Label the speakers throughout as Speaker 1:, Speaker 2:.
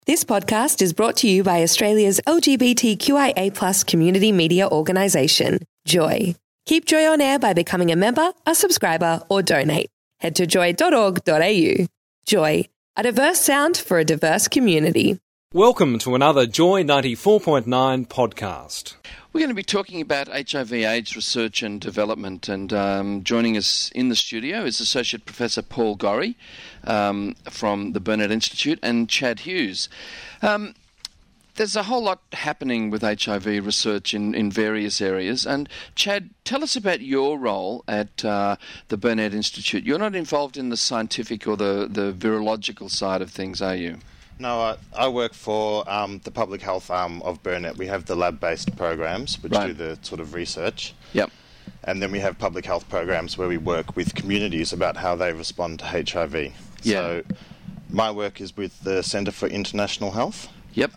Speaker 1: This podcast is brought to you by Australia's LGBTQIA+ community media organisation, Joy. Keep Joy on air by becoming a member, a subscriber, or donate. Head to joy.org.au. Joy, a diverse sound for a diverse community.
Speaker 2: Welcome to another Joy 94.9 podcast.
Speaker 3: We're going to be talking about HIV/AIDS research and development, and joining us in the studio is Associate Professor Paul Gorrie from the Burnet Institute and Chad Hughes. There's a whole lot happening with HIV research in various areas, and Chad, tell us about your role at the Burnet Institute. You're not involved in the scientific or the virological side of things, are you?
Speaker 4: No, I work for the public health arm of Burnet. We have the lab-based programs, which do the sort of research.
Speaker 3: Yep.
Speaker 4: And then we have public health programs where we work with communities about how they respond to HIV.
Speaker 3: Yeah.
Speaker 4: So my work is with the Centre for International Health.
Speaker 3: Yep.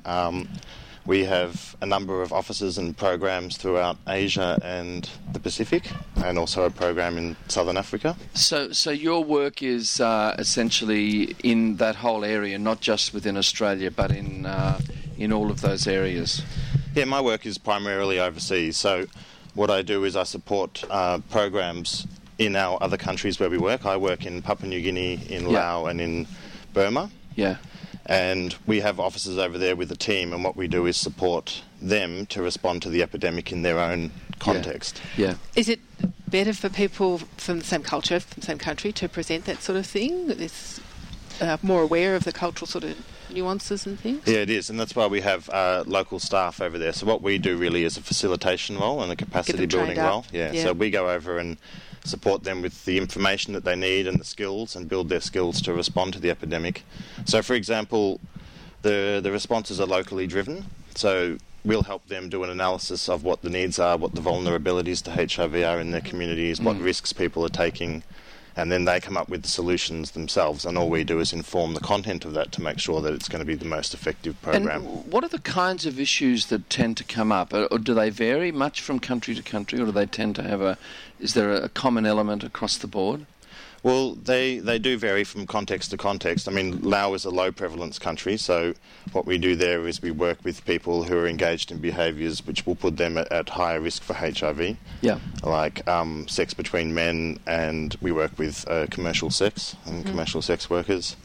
Speaker 4: We have a number of offices and programs throughout Asia and the Pacific, and also a program in Southern Africa.
Speaker 3: So your work is essentially in that whole area, not just within Australia, but in all of those areas.
Speaker 4: Yeah, my work is primarily overseas. So what I do is I support programs in our other countries where we work. I work in Papua New Guinea, in Laos, and in Burma.
Speaker 3: Yeah.
Speaker 4: And we have officers over there with a team, and what we do is support them to respond to the epidemic in their own context.
Speaker 3: Yeah.
Speaker 5: Is it better for people from the same culture, from the same country, to present that sort of thing? Is more aware of the cultural sort of nuances and things?
Speaker 4: Yeah, it is, and that's why we have local staff over there. So what we do really is a facilitation role and a capacity building role. Yeah, so we go over and support them with the information that they need and the skills, and build their skills to respond to the epidemic. So, for example, the responses are locally driven, so we'll help them do an analysis of what the needs are, what the vulnerabilities to HIV are in their communities, what risks people are taking, and then they come up with the solutions themselves, and all we do is inform the content of that to make sure that it's going to be the most effective program.
Speaker 3: And what are the kinds of issues that tend to come up? Or do they vary much from country to country, or do they tend to have is there a common element across the board?
Speaker 4: Well, they do vary from context to context. I mean, Laos is a low prevalence country, so what we do there is we work with people who are engaged in behaviours which will put them at higher risk for HIV.
Speaker 3: Yeah.
Speaker 4: Like sex between men, and we work with commercial sex and commercial sex workers.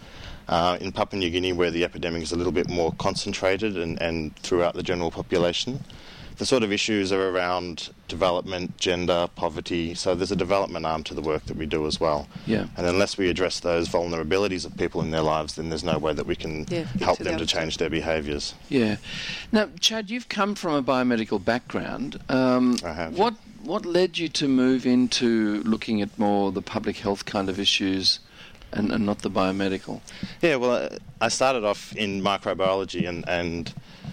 Speaker 4: In Papua New Guinea, where the epidemic is a little bit more concentrated and throughout the general population, the sort of issues are around development, gender, poverty. So there's a development arm to the work that we do as well.
Speaker 3: Yeah.
Speaker 4: And unless we address those vulnerabilities of people in their lives, then there's no way that we can help them to change their behaviours.
Speaker 3: Yeah. Now, Chad, you've come from a biomedical background.
Speaker 4: I have.
Speaker 3: What led you to move into looking at more the public health kind of issues and not the biomedical?
Speaker 4: Yeah, well, I started off in microbiology, and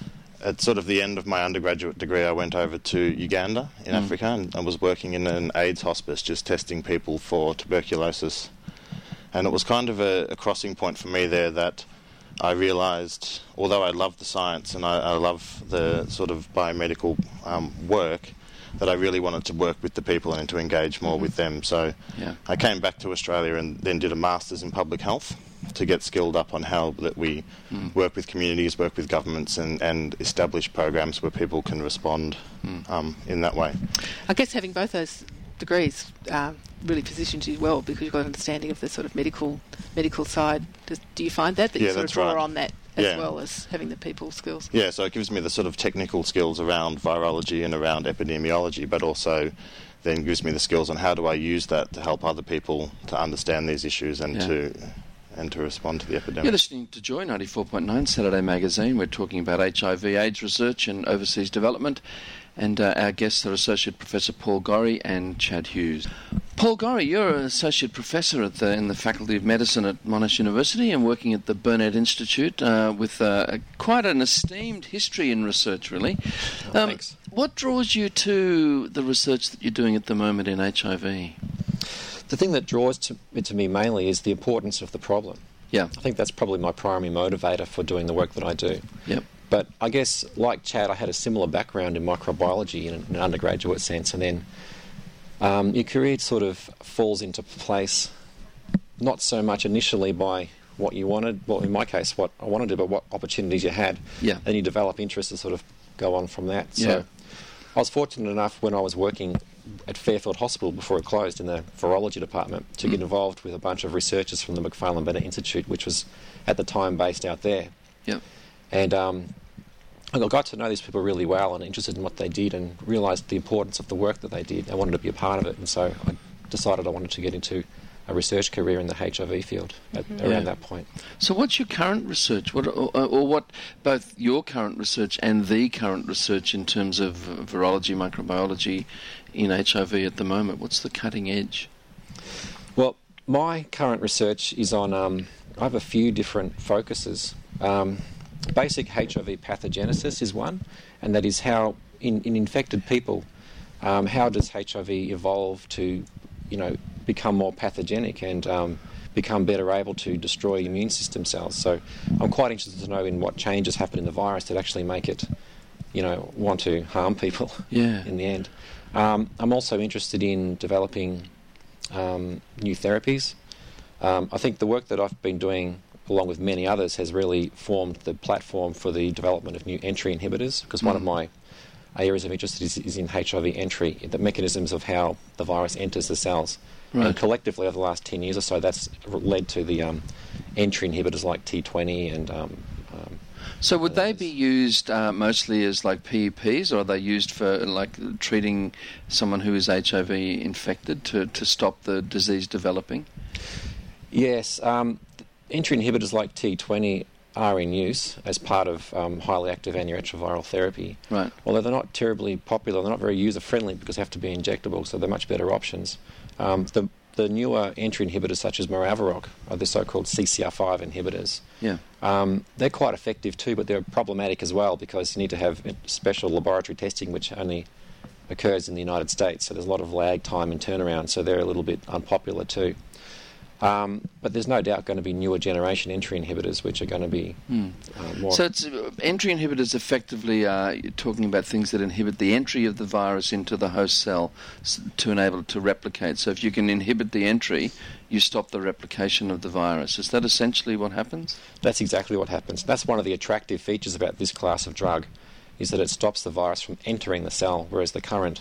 Speaker 4: at sort of the end of my undergraduate degree, I went over to Uganda in Africa, and I was working in an AIDS hospice, just testing people for tuberculosis. And it was kind of a crossing point for me there that I realised, although I love the science and I love the sort of biomedical work, that I really wanted to work with the people and to engage more with them. So I came back to Australia and then did a Masters in Public Health to get skilled up on how that we work with communities, work with governments, and establish programs where people can respond in that way.
Speaker 5: I guess having both those degrees really positions you well, because you've got an understanding of the sort of medical side. Do you find that you sort of draw on that as well as having the people skills?
Speaker 4: Yeah, so it gives me the sort of technical skills around virology and around epidemiology, but also then gives me the skills on how do I use that to help other people to understand these issues and to respond to the epidemic.
Speaker 3: You're listening to Joy 94.9 Saturday Magazine. We're talking about HIV/AIDS research and overseas development, and our guests are Associate Professor Paul Gorrie and Chad Hughes. Paul Gorrie, you're an Associate Professor in the Faculty of Medicine at Monash University and working at the Burnet Institute with quite an esteemed history in research, really.
Speaker 4: Thanks.
Speaker 3: What draws you to the research that you're doing at the moment in HIV?
Speaker 6: The thing that draws to me mainly is the importance of the problem.
Speaker 3: Yeah.
Speaker 6: I think that's probably my primary motivator for doing the work that I do.
Speaker 3: Yep.
Speaker 6: But I guess, like Chad, I had a similar background in microbiology in an undergraduate sense, and then your career sort of falls into place, not so much initially by what you wanted. Well, in my case, what I wanted to do, but what opportunities you had.
Speaker 3: Yeah.
Speaker 6: Then you develop interest to sort of go on from that.
Speaker 3: Yeah.
Speaker 6: So I was fortunate enough when I was working at Fairfield Hospital before it closed in the virology department to get involved with a bunch of researchers from the Macfarlane Bennett Institute, which was at the time based out there.
Speaker 3: Yep.
Speaker 6: And I got to know these people really well and interested in what they did and realised the importance of the work that they did. I wanted to be a part of it, and so I decided I wanted to get into a research career in the HIV field around that point.
Speaker 3: So what's your current research? What both your current research and the current research in terms of virology, microbiology in HIV at the moment? What's the cutting edge?
Speaker 6: Well, my current research is on, I have a few different focuses. Basic HIV pathogenesis is one, and that is how, in infected people, how does HIV evolve to, become more pathogenic and become better able to destroy immune system cells. So I'm quite interested to know in what changes happen in the virus that actually make it, want to harm people in the end. I'm also interested in developing new therapies. I think the work that I've been doing, along with many others, has really formed the platform for the development of new entry inhibitors, because one of my areas of interest is in HIV entry, the mechanisms of how the virus enters the cells. Right. And collectively, over the last 10 years or so, that's led to the entry inhibitors like T20 and...
Speaker 3: So would they be used mostly as like PEPs, or are they used for like treating someone who is HIV infected to stop the disease developing?
Speaker 6: Yes. Entry inhibitors like T20 are in use as part of highly active antiretroviral therapy. Right. Although they're not terribly popular, they're not very user-friendly because they have to be injectable, so they're much better options. The newer entry inhibitors, such as Maraviroc, are the so-called CCR5 inhibitors. Yeah. They're quite effective too, but they're problematic as well because you need to have special laboratory testing, which only occurs in the United States, so there's a lot of lag time and turnaround, so they're a little bit unpopular too. But there's no doubt going to be newer generation entry inhibitors which are going to be more...
Speaker 3: So it's, entry inhibitors effectively are talking about things that inhibit the entry of the virus into the host cell to enable it to replicate. So if you can inhibit the entry, you stop the replication of the virus. Is that essentially what happens?
Speaker 6: That's exactly what happens. That's one of the attractive features about this class of drug, is that it stops the virus from entering the cell, whereas the current...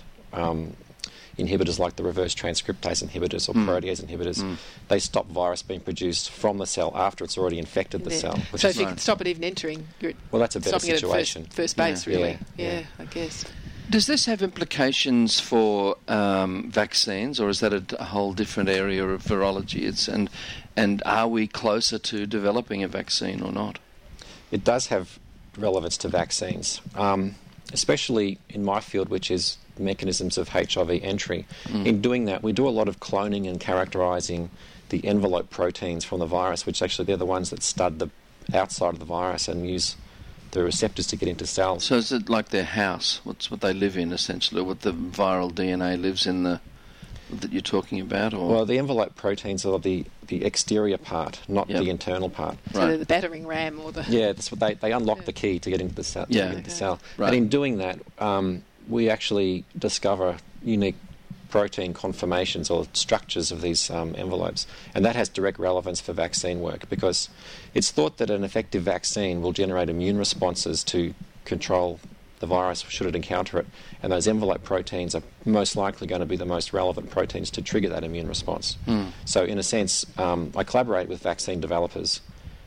Speaker 6: inhibitors like the reverse transcriptase inhibitors or protease inhibitors, they stop virus being produced from the cell after it's already infected the cell.
Speaker 5: So if you can stop it even entering, you're
Speaker 6: that's a better situation.
Speaker 5: It at first base, really. Yeah, I guess.
Speaker 3: Does this have implications for vaccines, or is that a whole different area of virology? And are we closer to developing a vaccine or not?
Speaker 6: It does have relevance to vaccines, especially in my field, which is mechanisms of HIV entry. In doing that, we do a lot of cloning and characterising the envelope proteins from the virus, which actually they're the ones that stud the outside of the virus and use the receptors to get into cells.
Speaker 3: So is it like their house? What's what they live in, essentially, what the viral DNA lives in that you're talking about? Or?
Speaker 6: Well, the envelope proteins are the exterior part, not the internal part.
Speaker 5: So they're the battering ram or the...
Speaker 6: Yeah, that's what they unlock the key to get into the cell.
Speaker 3: Right.
Speaker 6: And in doing that, we actually discover unique protein conformations or structures of these envelopes. And that has direct relevance for vaccine work because it's thought that an effective vaccine will generate immune responses to control the virus should it encounter it. And those envelope proteins are most likely going to be the most relevant proteins to trigger that immune response. So in a sense, I collaborate with vaccine developers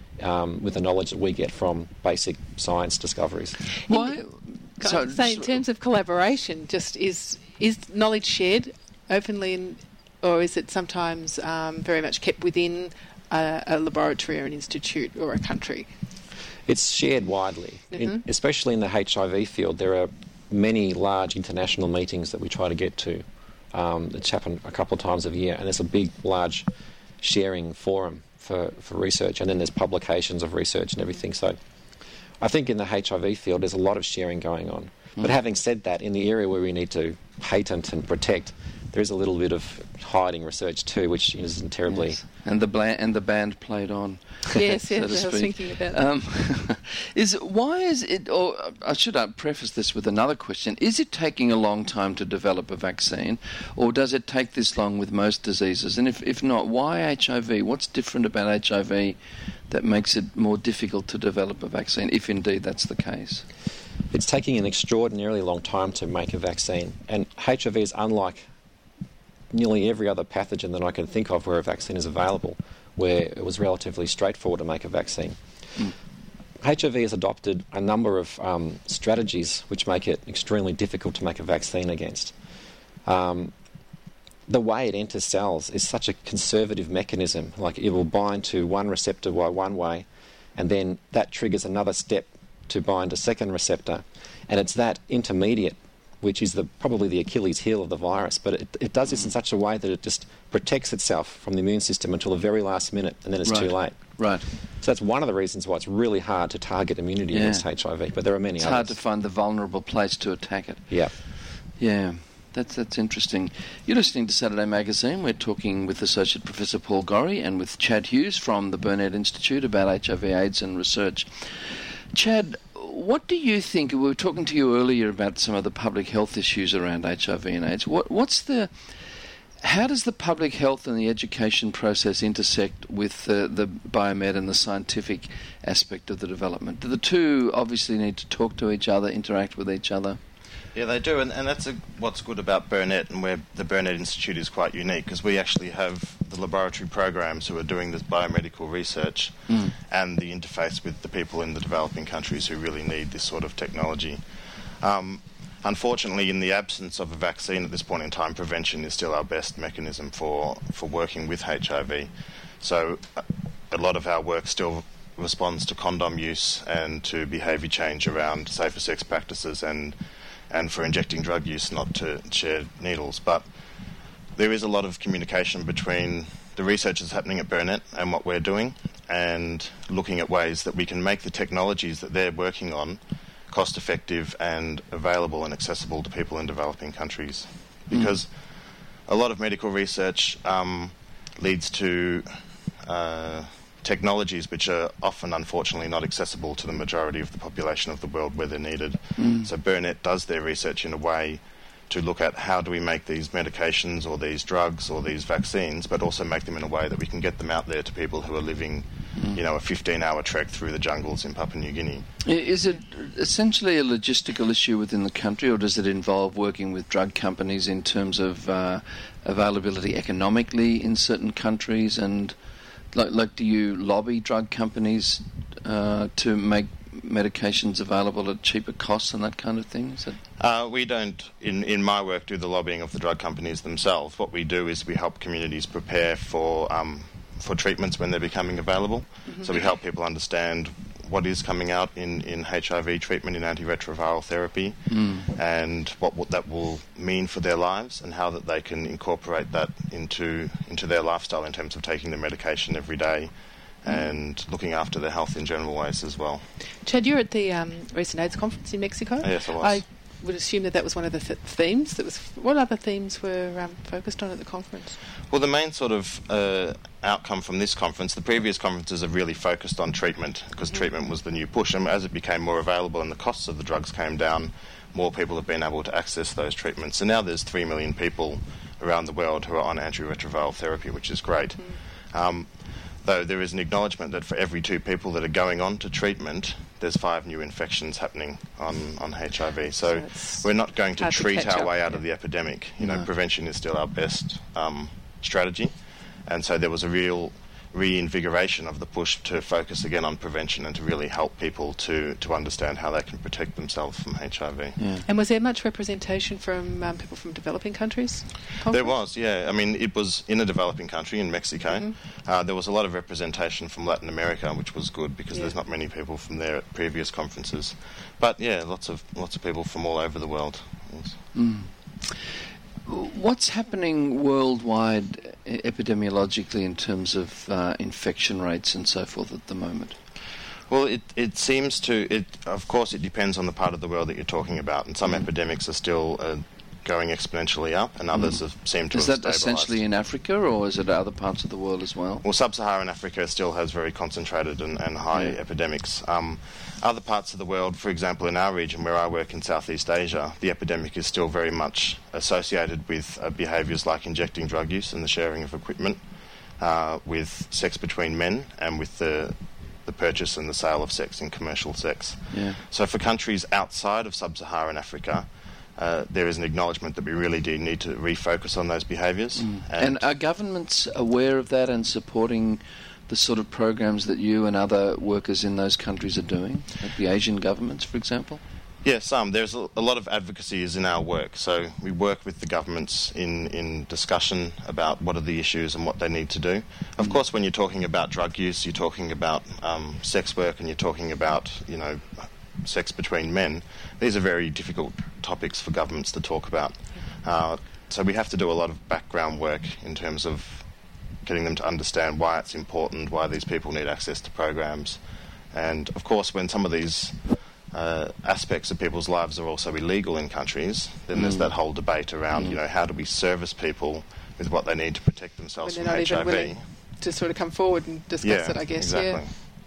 Speaker 6: with the knowledge that we get from basic science discoveries.
Speaker 5: Why? So in terms of collaboration, just is knowledge shared openly, or is it sometimes very much kept within a laboratory or an institute or a country?
Speaker 6: It's shared widely, especially in the HIV field. There are many large international meetings that we try to get to. It's happened a couple of times a year, and there's a big, large sharing forum for research, and then there's publications of research and everything. So I think in the HIV field there's a lot of sharing going on. But having said that, in the area where we need to patent and protect, there is a little bit of hiding research too, which isn't terribly...
Speaker 3: Yes. And the band played on.
Speaker 5: Yes,
Speaker 3: so
Speaker 5: I was thinking about that.
Speaker 3: Why is it, or I should preface this with another question, is it taking a long time to develop a vaccine, or does it take this long with most diseases? And if not, why HIV? What's different about HIV that makes it more difficult to develop a vaccine, if indeed that's the case?
Speaker 6: It's taking an extraordinarily long time to make a vaccine, and HIV is unlike nearly every other pathogen that I can think of where a vaccine is available, where it was relatively straightforward to make a vaccine. HIV has adopted a number of strategies which make it extremely difficult to make a vaccine against. The way it enters cells is such a conservative mechanism, like it will bind to one receptor by one way, and then that triggers another step to bind a second receptor, and it's that intermediate which is probably the Achilles heel of the virus, but it does this in such a way that it just protects itself from the immune system until the very last minute, and then it's too late.
Speaker 3: Right.
Speaker 6: So that's one of the reasons why it's really hard to target immunity against HIV, but there are many others.
Speaker 3: It's hard to find the vulnerable place to attack it.
Speaker 6: Yeah.
Speaker 3: Yeah. That's interesting. You're listening to Saturday Magazine. We're talking with Associate Professor Paul Gorrie and with Chad Hughes from the Burnet Institute about HIV/AIDS and research. Chad, what do you think? We were talking to you earlier about some of the public health issues around HIV and AIDS. How does the public health and the education process intersect with the biomed and the scientific aspect of the development? Do the two obviously need to talk to each other, interact with each other?
Speaker 4: Yeah, they do, and that's what's good about Burnet, and where the Burnet Institute is quite unique, because we actually have the laboratory programs who are doing this biomedical research and the interface with the people in the developing countries who really need this sort of technology. Unfortunately, in the absence of a vaccine at this point in time, prevention is still our best mechanism for working with HIV. So a lot of our work still responds to condom use and to behaviour change around safer sex practices and for injecting drug use, not to share needles. But there is a lot of communication between the research that's happening at Burnet and what we're doing, and looking at ways that we can make the technologies that they're working on cost-effective and available and accessible to people in developing countries. Because a lot of medical research leads to technologies which are often, unfortunately, not accessible to the majority of the population of the world where they're needed. So Burnet does their research in a way to look at how do we make these medications or these drugs or these vaccines, but also make them in a way that we can get them out there to people who are living, a 15-hour trek through the jungles in Papua New Guinea.
Speaker 3: Is it essentially a logistical issue within the country, or does it involve working with drug companies in terms of availability economically in certain countries? And like do you lobby drug companies to make medications available at cheaper costs and that kind of thing?
Speaker 4: We don't, in my work, do the lobbying of the drug companies themselves. What we do is we help communities prepare for treatments when they're becoming available. So we help people understand what is coming out in HIV treatment, in antiretroviral therapy, and what that will mean for their lives, and how that they can incorporate that into their lifestyle in terms of taking the medication every day and looking after their health in general ways as well.
Speaker 5: Chad, you're at the recent AIDS conference in Mexico.
Speaker 4: Yes, I was.
Speaker 5: I would assume that was one of the themes. What other themes were focused on at the conference?
Speaker 4: Well, the main sort of outcome from this conference, the previous conferences have really focused on treatment, because treatment was the new push, and as it became more available and the costs of the drugs came down, more people have been able to access those treatments. And now there's 3 million people around the world who are on antiretroviral therapy, which is great. Though there is an acknowledgement that for every 2 people that are going on to treatment, there's 5 new infections happening on HIV. So we're not going to treat our way out of the epidemic. Prevention is still our best strategy. And so there was a real reinvigoration of the push to focus again on prevention and to really help people to understand how they can protect themselves from HIV.
Speaker 5: Yeah. And was there much representation from people from developing countries?
Speaker 4: There was, yeah. I mean, it was in a developing country, in Mexico. There was a lot of representation from Latin America, which was good, because there's not many people from there at previous conferences. But yeah, lots of people from all over the world. Yes.
Speaker 3: What's happening worldwide epidemiologically in terms of infection rates and so forth at the moment?
Speaker 4: Well, it seems to... Of course, it depends on the part of the world that you're talking about, and some epidemics are still going exponentially up, and others have seemed to have stabilised.
Speaker 3: Is that essentially in Africa, or is it other parts of the world as well?
Speaker 4: Well, sub-Saharan Africa still has very concentrated and high epidemics. Other parts of the world, for example, in our region where I work in Southeast Asia, the epidemic is still very much associated with behaviours like injecting drug use and the sharing of equipment, with sex between men, and with the purchase and the sale of sex in commercial sex.
Speaker 3: Yeah.
Speaker 4: So for countries outside of sub-Saharan Africa, there is an acknowledgement that we really do need to refocus on those behaviours.
Speaker 3: And are governments aware of that and supporting the sort of programs that you and other workers in those countries are doing, like the Asian governments, for example?
Speaker 4: Yes, there's a lot of advocacy is in our work. So we work with the governments in discussion about what are the issues and what they need to do. Of course, when you're talking about drug use, you're talking about sex work, and you're talking about, sex between men. These are very difficult topics for governments to talk about. So we have to do a lot of background work in terms of getting them to understand why it's important, why these people need access to programs. And of course, when some of these aspects of people's lives are also illegal in countries, then there's that whole debate around, how do we service people with what they need to protect themselves
Speaker 5: when
Speaker 4: from
Speaker 5: they're not
Speaker 4: HIV.
Speaker 5: even willing to sort of come forward and discuss it, I guess.
Speaker 4: Exactly.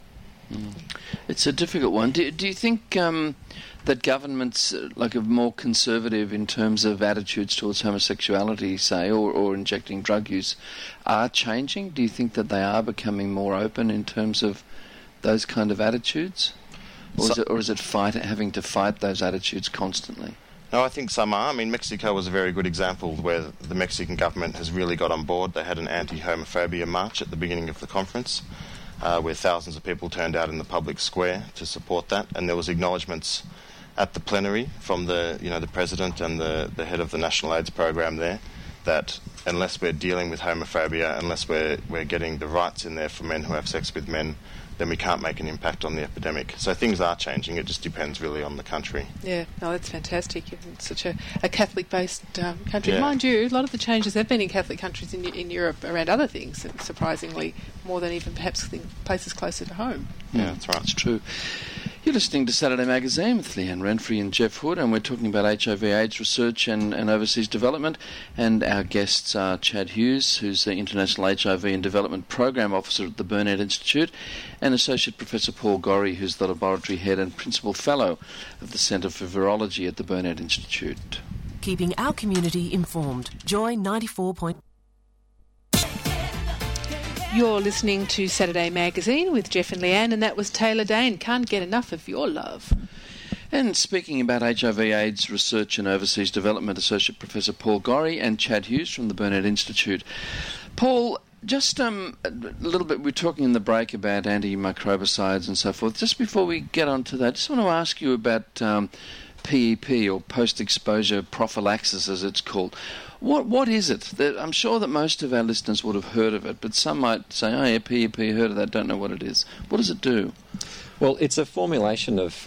Speaker 3: It's a difficult one. Do you think that governments, are more conservative in terms of attitudes towards homosexuality, say, or injecting drug use, are changing? Do you think that they are becoming more open in terms of those kind of attitudes? Or is it having to fight those attitudes constantly?
Speaker 4: No, I think some are. I mean, Mexico was a very good example where the Mexican government has really got on board. They had an anti-homophobia march at the beginning of the conference, where thousands of people turned out in the public square to support that, and there was acknowledgements at the plenary from the president and the head of the National AIDS program there, that unless we're dealing with homophobia, unless we're getting the rights in there for men who have sex with men, then we can't make an impact on the epidemic. So things are changing. It just depends really on the country.
Speaker 5: Yeah, no, that's fantastic. It's such a Catholic-based country.
Speaker 4: Yeah.
Speaker 5: Mind you, a lot of the changes have been in Catholic countries in Europe around other things, surprisingly, more than even perhaps places closer to home.
Speaker 4: Yeah, that's right.
Speaker 3: It's true. You're listening to Saturday Magazine with Leanne Renfrey and Jeff Hood, and we're talking about HIV/AIDS research and overseas development. And our guests are Chad Hughes, who's the International HIV and Development Program Officer at the Burnet Institute, and Associate Professor Paul Gorrie, who's the Laboratory Head and Principal Fellow of the Centre for Virology at the Burnet Institute.
Speaker 7: Keeping our community informed. Joy 94.
Speaker 5: You're listening to Saturday Magazine with Jeff and Leanne, and that was Taylor Dane. Can't get enough of your love.
Speaker 3: And speaking about HIV/AIDS research and overseas development, Associate Professor Paul Gorrie and Chad Hughes from the Burnet Institute. Paul, just a little bit, we're talking in the break about antimicrobicides and so forth. Just before we get on to that, I just want to ask you about PEP, or post-exposure prophylaxis as it's called. What is it? I'm sure that most of our listeners would have heard of it, but some might say, oh yeah, PEP, heard of that, don't know what it is. What does it do?
Speaker 6: Well, it's a formulation of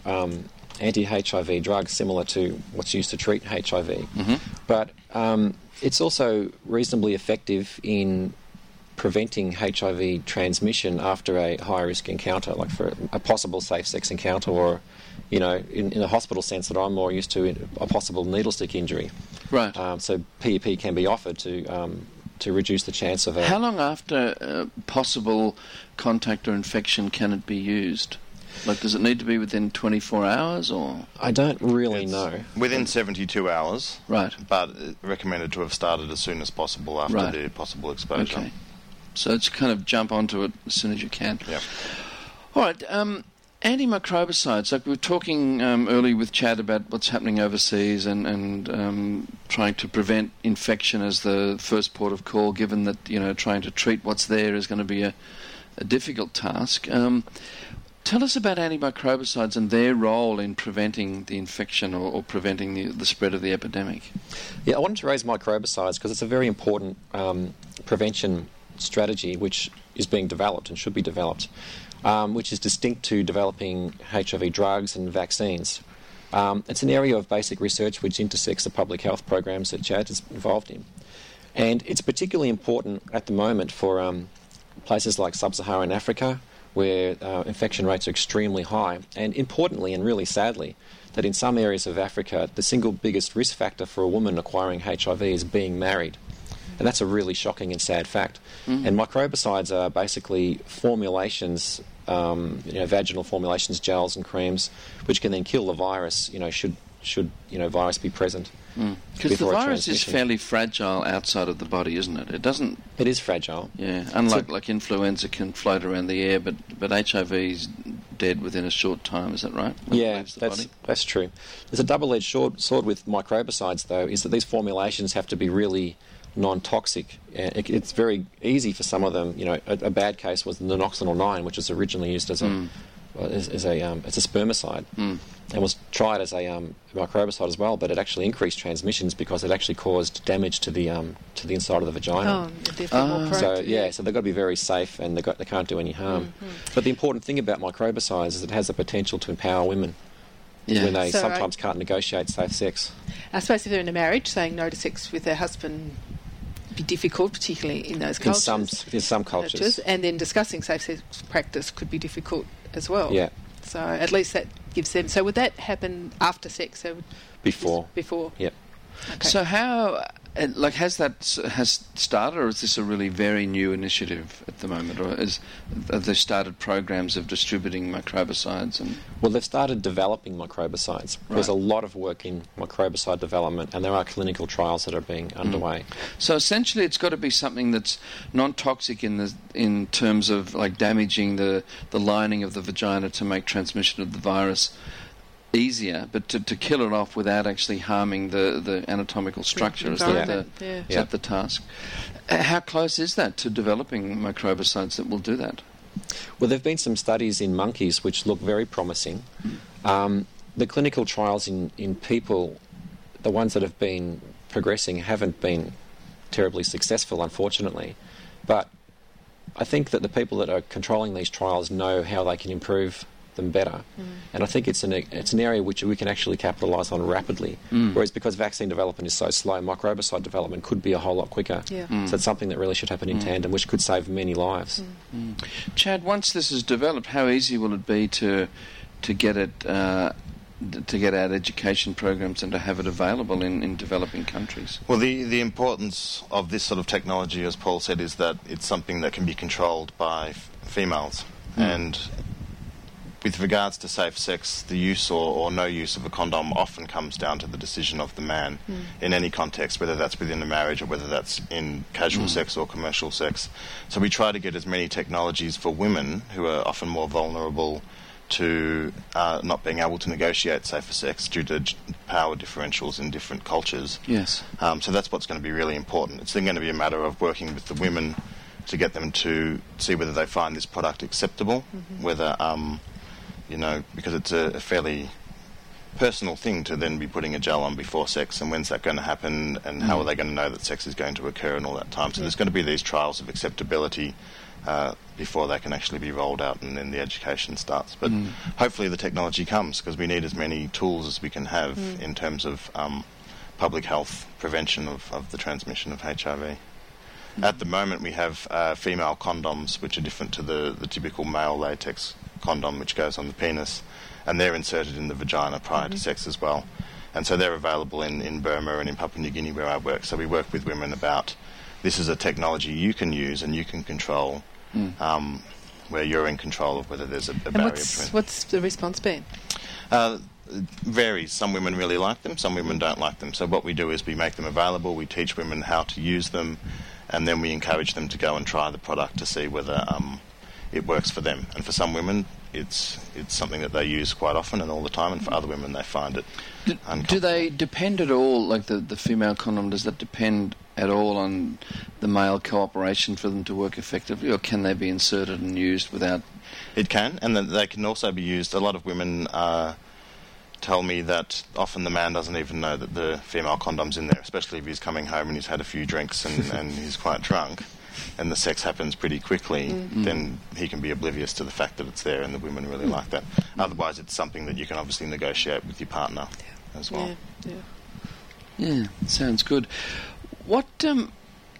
Speaker 6: anti-HIV drugs similar to what's used to treat HIV. But it's also reasonably effective in preventing HIV transmission after a high-risk encounter, like for a possible safe sex encounter, or, in a hospital sense that I'm more used to, a possible needle stick injury.
Speaker 3: Right.
Speaker 6: So PEP can be offered to reduce the chance of a...
Speaker 3: How long after possible contact or infection can it be used? Like, does it need to be within 24 hours, or...?
Speaker 6: I don't really know.
Speaker 4: Within 72 hours.
Speaker 3: Right.
Speaker 4: But recommended to have started as soon as possible after the possible exposure.
Speaker 3: Okay. So it's kind of jump onto it as soon as you can.
Speaker 4: Yeah.
Speaker 3: All right. Antimicrobicides, like we were talking earlier with Chad about what's happening overseas and trying to prevent infection as the first port of call, given that, trying to treat what's there is going to be a difficult task. Tell us about antimicrobicides and their role in preventing the infection or preventing the spread of the epidemic.
Speaker 6: Yeah, I wanted to raise microbicides because it's a very important prevention strategy which is being developed and should be developed, which is distinct to developing HIV drugs and vaccines. It's an area of basic research which intersects the public health programs that Chad is involved in. And it's particularly important at the moment for places like sub-Saharan Africa, where infection rates are extremely high. And importantly, and really sadly, that in some areas of Africa, the single biggest risk factor for a woman acquiring HIV is being married. And that's a really shocking and sad fact. And microbicides are basically formulations, vaginal formulations, gels and creams, which can then kill the virus, should virus be present.
Speaker 3: Because the virus is fairly fragile outside of the body, isn't it?
Speaker 6: It is fragile.
Speaker 3: Yeah, unlike like influenza can float around the air, but HIV is dead within a short time. Is that right?
Speaker 6: Yeah, that's true. There's a double-edged sword with microbicides, though, is that these formulations have to be really non-toxic. It's very easy for some of them. A bad case was the Nonoxynol 9, which was originally used as a spermicide, and was tried as a microbicide as well, but it actually increased transmissions because it actually caused damage to the inside of the vagina. So they've got to be very safe, and they can't do any harm. But the important thing about microbicides is it has the potential to empower women when they sometimes can't negotiate safe sex.
Speaker 5: I suppose if they're in a marriage, saying no to sex with their husband be difficult, particularly in those cultures.
Speaker 6: In some cultures.
Speaker 5: And then discussing safe sex practice could be difficult as well.
Speaker 6: Yeah.
Speaker 5: So at least that gives them... So would that happen after sex? So
Speaker 6: Before.
Speaker 5: Yeah.
Speaker 3: Okay. So how... has started, or is this a really very new initiative at the moment, or have they started programs of distributing microbicides?
Speaker 6: Well, they've started developing microbicides. Right. There's a lot of work in microbicide development, and there are clinical trials that are being underway.
Speaker 3: So essentially, it's got to be something that's non-toxic in terms of like damaging the lining of the vagina to make transmission of the virus easier, but to kill it off without actually harming the anatomical structure. Is that the task? How close is that to developing microbicides that will do that?
Speaker 6: Well, there have been some studies in monkeys which look very promising. The clinical trials in people, the ones that have been progressing, haven't been terribly successful, unfortunately. But I think that the people that are controlling these trials know how they can improve them better, and I think it's an area which we can actually capitalise on rapidly. Whereas because vaccine development is so slow, microbicide development could be a whole lot quicker. So it's something that really should happen in tandem, which could save many lives.
Speaker 3: Chad, once this is developed, how easy will it be to get it to get out education programs and to have it available in developing countries?
Speaker 4: Well, the importance of this sort of technology, as Paul said, is that it's something that can be controlled by females, and with regards to safe sex, the use or no use of a condom often comes down to the decision of the man in any context, whether that's within a marriage or whether that's in casual sex or commercial sex. So we try to get as many technologies for women who are often more vulnerable to not being able to negotiate safer sex due to power differentials in different cultures.
Speaker 3: Yes.
Speaker 4: So that's what's going to be really important. It's then going to be a matter of working with the women to get them to see whether they find this product acceptable, whether... because it's a fairly personal thing to then be putting a gel on before sex, and when's that going to happen, and how are they going to know that sex is going to occur and all that time. So there's going to be these trials of acceptability before they can actually be rolled out, and then the education starts. But hopefully the technology comes, because we need as many tools as we can have in terms of public health prevention of the transmission of HIV. At the moment we have female condoms, which are different to the typical male latex condom, which goes on the penis, and they're inserted in the vagina prior to sex as well. And so they're available in Burma and in Papua New Guinea, where I work. So we work with women about, this is a technology you can use and you can control, where you're in control of whether there's a barrier between.
Speaker 5: What's the response been?
Speaker 4: Varies. Some women really like them, some women don't like them. So what we do is we make them available, we teach women how to use them, and then we encourage them to go and try the product to see whether it works for them. And for some women, it's something that they use quite often and all the time, and for other women, they find it uncomfortable.
Speaker 3: Do they depend at all, like the female condom, does that depend at all on the male cooperation for them to work effectively, or can they be inserted and used without...
Speaker 4: It can, and then they can also be used. A lot of women tell me that often the man doesn't even know that the female condom's in there, especially if he's coming home and he's had a few drinks and he's quite drunk, and the sex happens pretty quickly, then he can be oblivious to the fact that it's there, and the women really like that. Otherwise, it's something that you can obviously negotiate with your partner as well.
Speaker 3: Yeah, sounds good. What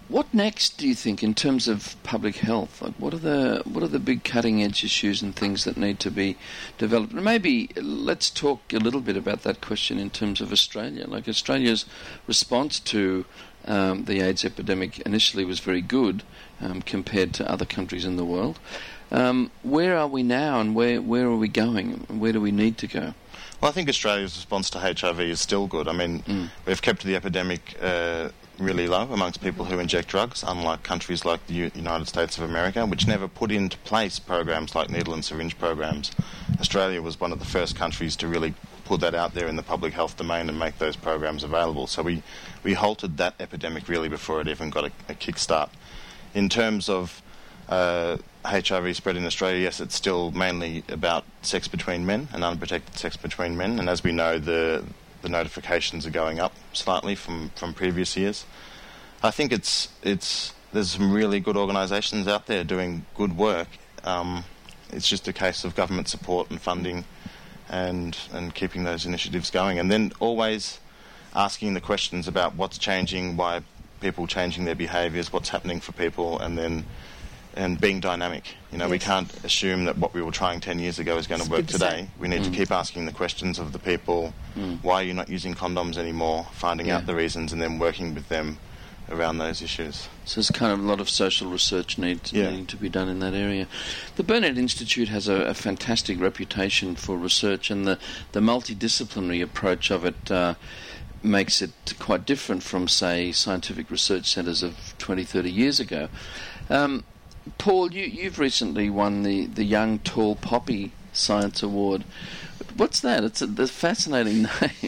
Speaker 3: What next, do you think, in terms of public health? Like, what are the big cutting edge issues and things that need to be developed? And maybe let's talk a little bit about that question in terms of Australia. Like, Australia's response to the AIDS epidemic initially was very good compared to other countries in the world. Where are we now, and where are we going? Where do we need to go?
Speaker 4: Well, I think Australia's response to HIV is still good. I mean, we've kept the epidemic really low amongst people who inject drugs, unlike countries like the United States of America, which never put into place programs like needle and syringe programs. Australia was one of the first countries to really put that out there in the public health domain and make those programs available. So we halted that epidemic really before it even got a kickstart. In terms of HIV spread in Australia, yes, it's still mainly about sex between men and unprotected sex between men, and as we know, the notifications are going up slightly from previous years. I think there's some really good organisations out there doing good work. It's just a case of government support and funding and keeping those initiatives going, and then always asking the questions about what's changing, why people changing their behaviours, what's happening for people, and being dynamic. Yes. We can't assume that what we were trying 10 years ago is going to work today. We need to keep asking the questions of the people. Why are you not using condoms anymore? Finding out the reasons and then working with them around those issues.
Speaker 3: So there's kind of a lot of social research needing to be done in that area. The Burnet Institute has a fantastic reputation for research, and the multidisciplinary approach of it makes it quite different from, say, scientific research centres of 20, 30 years ago. Paul, you've recently won the Young Tall Poppy Science Award. What's that? It's a fascinating name.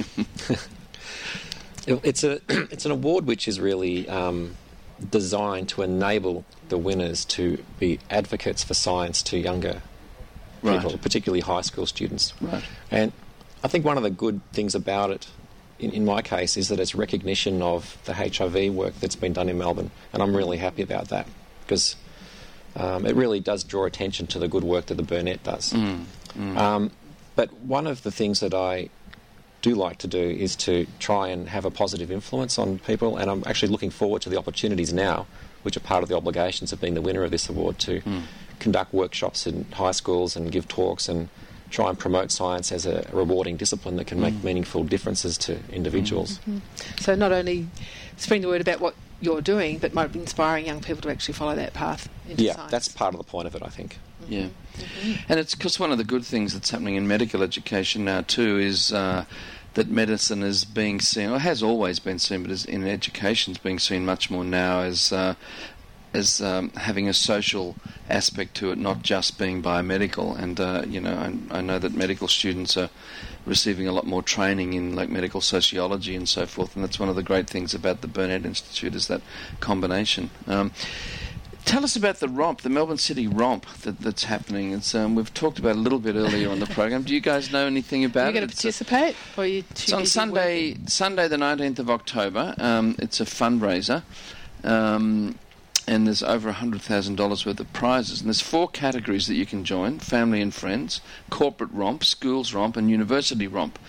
Speaker 6: It's an award which is really designed to enable the winners to be advocates for science to younger people, particularly high school students.
Speaker 3: Right.
Speaker 6: And I think one of the good things about it, in my case, is that it's recognition of the HIV work that's been done in Melbourne, and I'm really happy about that, because it really does draw attention to the good work that the Burnet does. But one of the things that I do like to do is to try and have a positive influence on people, and I'm actually looking forward to the opportunities now, which are part of the obligations of being the winner of this award, to conduct workshops in high schools and give talks and try and promote science as a rewarding discipline that can make meaningful differences to individuals.
Speaker 5: So not only spreading the word about what you're doing, but might be inspiring young people to actually follow that path into science. Yeah,
Speaker 6: that's part of the point of it, I think.
Speaker 3: Yeah. And it's because one of the good things that's happening in medical education now too is that medicine is being seen, or has always been seen, but in education is being seen much more now as having a social aspect to it, not just being biomedical. And I know that medical students are receiving a lot more training in like medical sociology and so forth, and that's one of the great things about the Burnet Institute, is that combination. Tell us about the romp, the Melbourne City romp that's happening. It's we've talked about it a little bit earlier on the program. Do you guys know anything about it?
Speaker 5: Are you going to participate? Or are you
Speaker 3: it's on Sunday the 19th of October. It's a fundraiser. And there's over $100,000 worth of prizes. And there's 4 categories that you can join: family and friends, corporate romp, schools romp, and university romp.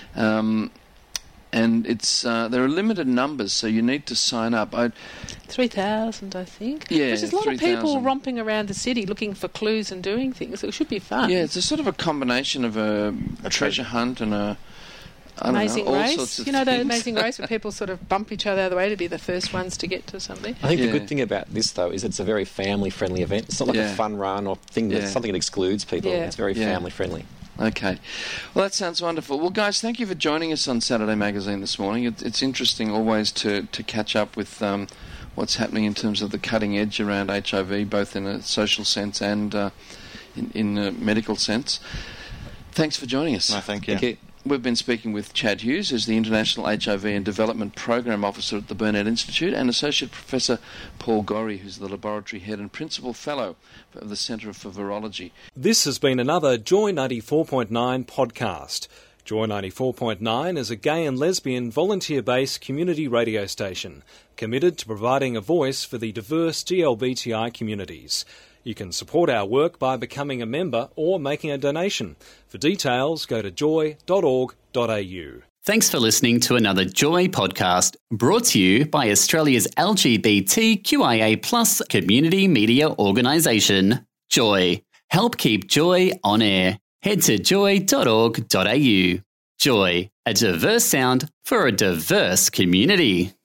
Speaker 3: And it's there are limited numbers, so you need to sign up.
Speaker 5: 3,000, I think.
Speaker 3: Yeah,
Speaker 5: there's a lot of people romping around the city looking for clues and doing things. So it should be fun.
Speaker 3: Yeah, it's a sort of a combination of a treasure hunt and a
Speaker 5: Amazing
Speaker 3: all
Speaker 5: Race.
Speaker 3: sorts of
Speaker 5: the
Speaker 3: things.
Speaker 5: Amazing Race where people sort of bump each other out of the way to be the first ones to get to something.
Speaker 6: I think the good thing about this, though, is it's a very family-friendly event. It's not like a fun run or thing that's something that excludes people.
Speaker 5: Yeah.
Speaker 6: It's very family-friendly.
Speaker 3: Okay. Well, that sounds wonderful. Well, guys, thank you for joining us on Saturday Magazine this morning. It's interesting always to catch up with what's happening in terms of the cutting edge around HIV, both in a social sense and in a medical sense. Thanks for joining us.
Speaker 4: No, thank you.
Speaker 3: Thank you. We've been speaking with Chad Hughes, who's the International HIV and Development Program Officer at the Burnet Institute, and Associate Professor Paul Gorrie, who's the Laboratory Head and Principal Fellow of the Centre for Virology.
Speaker 2: This has been another Joy 94.9 podcast. Joy 94.9 is a gay and lesbian volunteer-based community radio station committed to providing a voice for the diverse GLBTI communities. You can support our work by becoming a member or making a donation. For details, go to joy.org.au.
Speaker 8: Thanks for listening to another Joy podcast brought to you by Australia's LGBTQIA+ community media organisation, Joy. Help keep Joy on air. Head to joy.org.au. Joy, a diverse sound for a diverse community.